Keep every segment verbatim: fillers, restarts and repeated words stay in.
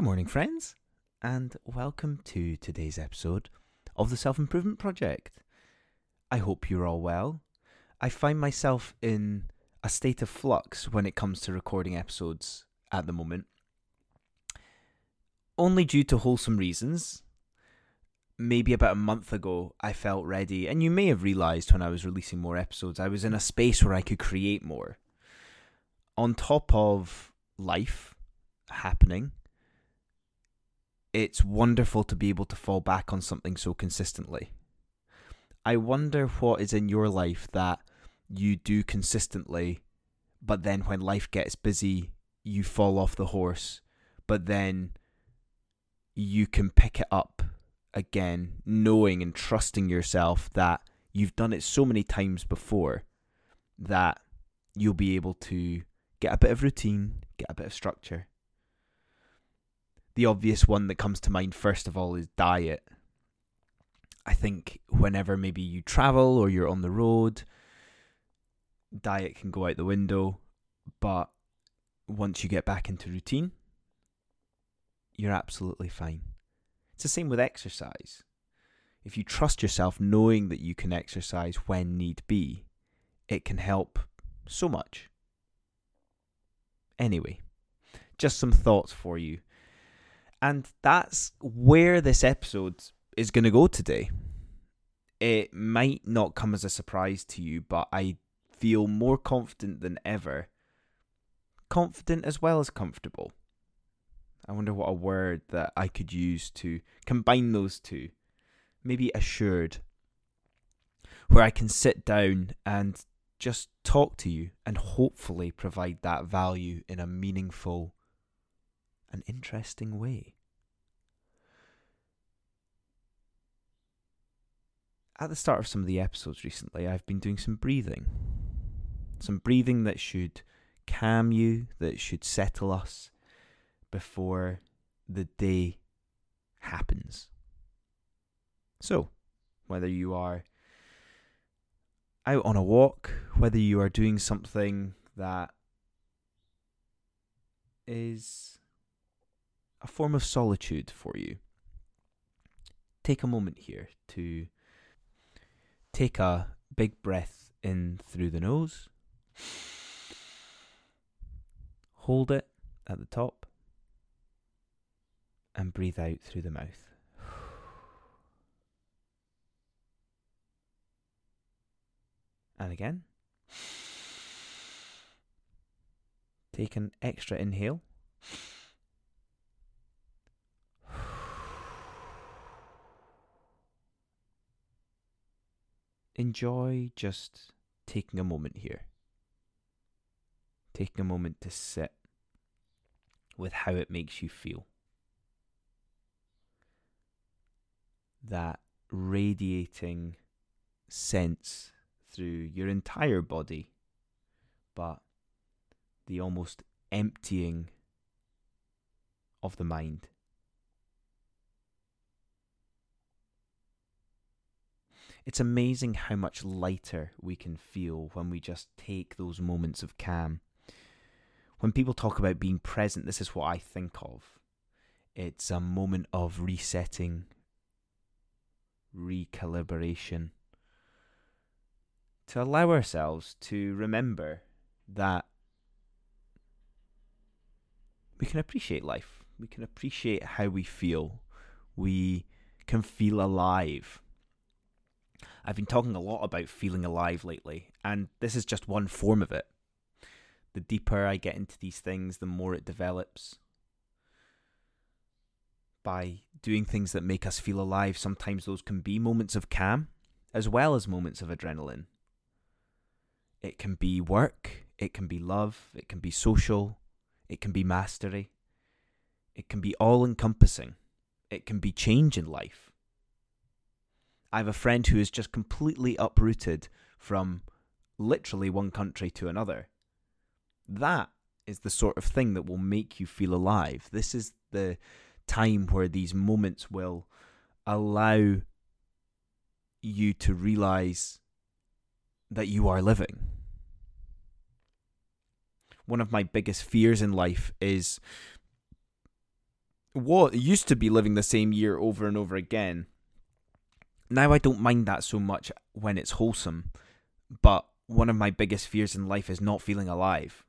morning, friends, and welcome to today's episode of the Self-Improvement Project. I hope you're all well. I find myself in a state of flux when it comes to recording episodes at the moment, only due to wholesome reasons. Maybe about a month ago, I felt ready, and you may have realised when I was releasing more episodes, I was in a space where I could create more. On top of life happening, it's wonderful to be able to fall back on something so consistently. I wonder what is in your life that you do consistently, but then when life gets busy, you fall off the horse, but then you can pick it up again, knowing and trusting yourself that you've done it so many times before that you'll be able to get a bit of routine, get a bit of structure. The obvious one that comes to mind first of all is diet. I think whenever maybe you travel or you're on the road, diet can go out the window, but once you get back into routine, you're absolutely fine. It's the same with exercise. If you trust yourself knowing that you can exercise when need be, it can help so much. Anyway, just some thoughts for you. And that's where this episode is going to go today. It might not come as a surprise to you, but I feel more confident than ever. Confident as well as comfortable. I wonder what a word that I could use to combine those two. Maybe assured. Where I can sit down and just talk to you and hopefully provide that value in a meaningful an interesting way. At the start of some of the episodes recently, I've been doing some breathing. Some breathing that should calm you, that should settle us before the day happens. So, whether you are out on a walk, whether you are doing something that is a form of solitude for you, take a moment here to take a big breath in through the nose, hold it at the top, and breathe out through the mouth. And again, take an extra inhale. Enjoy just taking a moment here. Taking a moment to sit with how it makes you feel. That radiating sense through your entire body, but the almost emptying of the mind. It's amazing how much lighter we can feel when we just take those moments of calm. When people talk about being present, this is what I think of. It's a moment of resetting, recalibration, to allow ourselves to remember that we can appreciate life. We can appreciate how we feel. We can feel alive. I've been talking a lot about feeling alive lately, and this is just one form of it. The deeper I get into these things, the more it develops. By doing things that make us feel alive, sometimes those can be moments of calm, as well as moments of adrenaline. It can be work, it can be love, it can be social, it can be mastery. It can be all-encompassing. It can be change in life. I have a friend who is just completely uprooted from literally one country to another. That is the sort of thing that will make you feel alive. This is the time where these moments will allow you to realize that you are living. One of my biggest fears in life is what used to be living the same year over and over again. Now I don't mind that so much when it's wholesome, but one of my biggest fears in life is not feeling alive.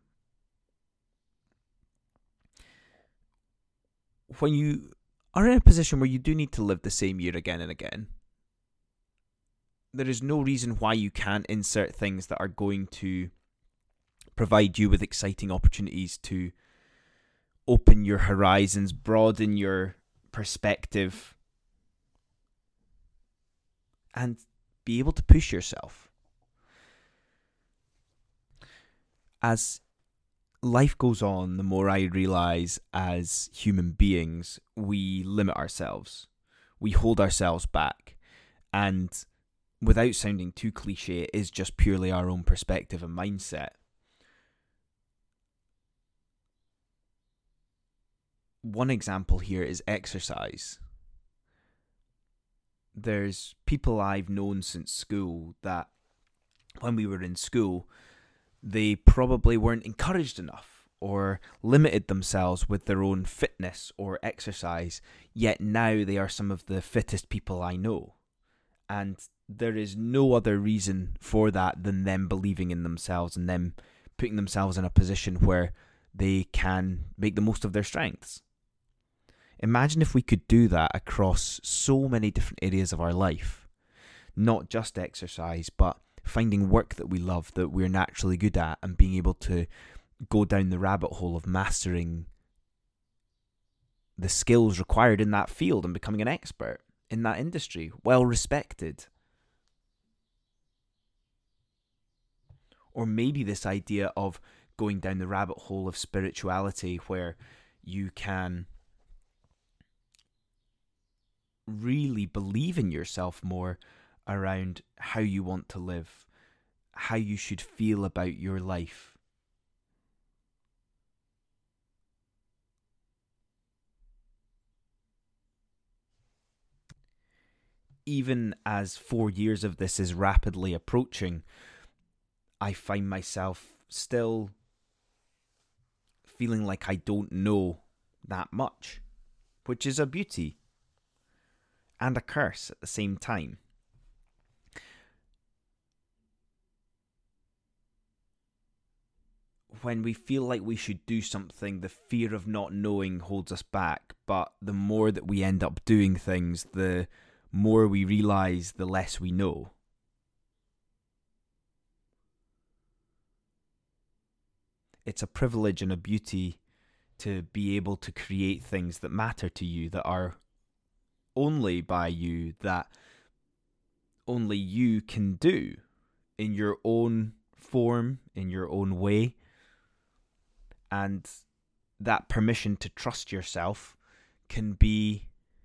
When you are in a position where you do need to live the same year again and again, there is no reason why you can't insert things that are going to provide you with exciting opportunities to open your horizons, broaden your perspective, and be able to push yourself. As life goes on, the more I realise as human beings, we limit ourselves. We hold ourselves back. And without sounding too cliche, it is just purely our own perspective and mindset. One example here is exercise. There's people I've known since school that when we were in school, they probably weren't encouraged enough or limited themselves with their own fitness or exercise, yet now they are some of the fittest people I know. And there is no other reason for that than them believing in themselves and them putting themselves in a position where they can make the most of their strengths. Imagine if we could do that across so many different areas of our life. Not just exercise, but finding work that we love, that we're naturally good at, and being able to go down the rabbit hole of mastering the skills required in that field and becoming an expert in that industry, well respected. Or maybe this idea of going down the rabbit hole of spirituality, where you can really believe in yourself more around how you want to live, how you should feel about your life. Even as four years of this is rapidly approaching, I find myself still feeling like I don't know that much, which is a beauty and a curse at the same time. When we feel like we should do something, the fear of not knowing holds us back, but the more that we end up doing things, the more we realise the less we know. It's a privilege and a beauty to be able to create things that matter to you, that are only by you, that only you can do in your own form, in your own way. And that permission to trust yourself can be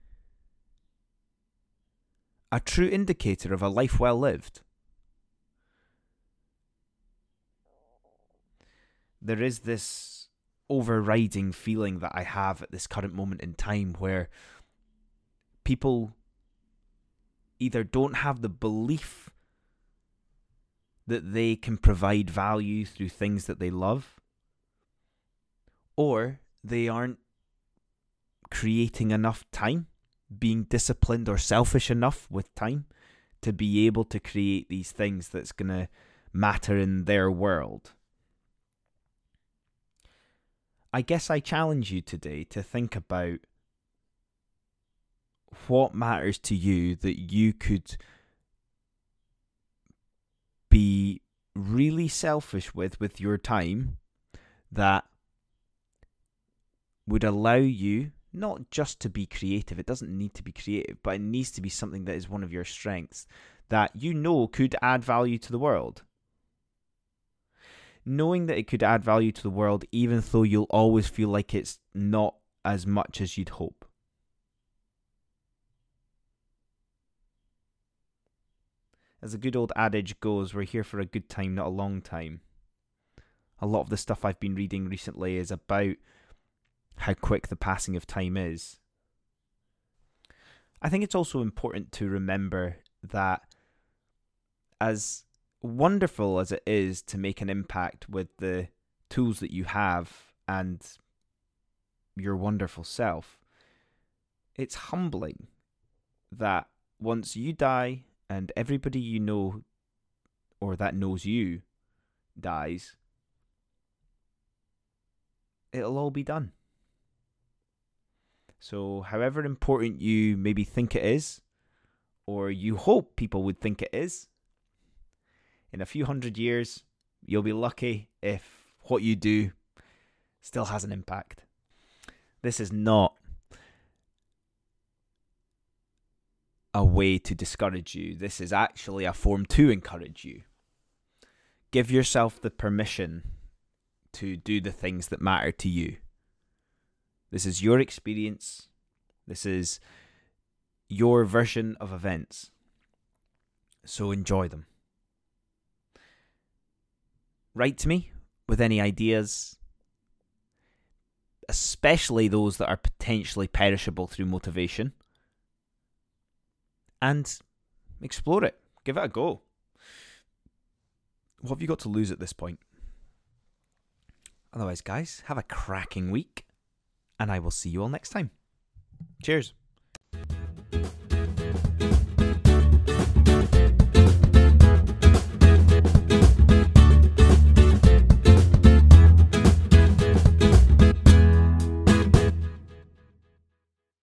a true indicator of a life well lived. There is this overriding feeling that I have at this current moment in time where people either don't have the belief that they can provide value through things that they love, or they aren't creating enough time, being disciplined or selfish enough with time to be able to create these things that's going to matter in their world. I guess I challenge you today to think about what matters to you that you could be really selfish with with your time, that would allow you not just to be creative. It doesn't need to be creative, but it needs to be something that is one of your strengths that you know could add value to the world. Knowing that it could add value to the world, even though you'll always feel like it's not as much as you'd hope. As a good old adage goes, we're here for a good time, not a long time. A lot of the stuff I've been reading recently is about how quick the passing of time is. I think it's also important to remember that as wonderful as it is to make an impact with the tools that you have and your wonderful self, it's humbling that once you die and everybody you know or that knows you dies, it'll all be done. So however important you maybe think it is, or you hope people would think it is, in a few hundred years, you'll be lucky if what you do still has an impact. This is not a way to discourage you. This is actually a form to encourage you. Give yourself the permission to do the things that matter to you. This is your experience. This is your version of events. So enjoy them. Write to me with any ideas, especially those that are potentially perishable through motivation, and explore it. Give it a go. What have you got to lose at this point? Otherwise, guys, have a cracking week, and I will see you all next time. Cheers.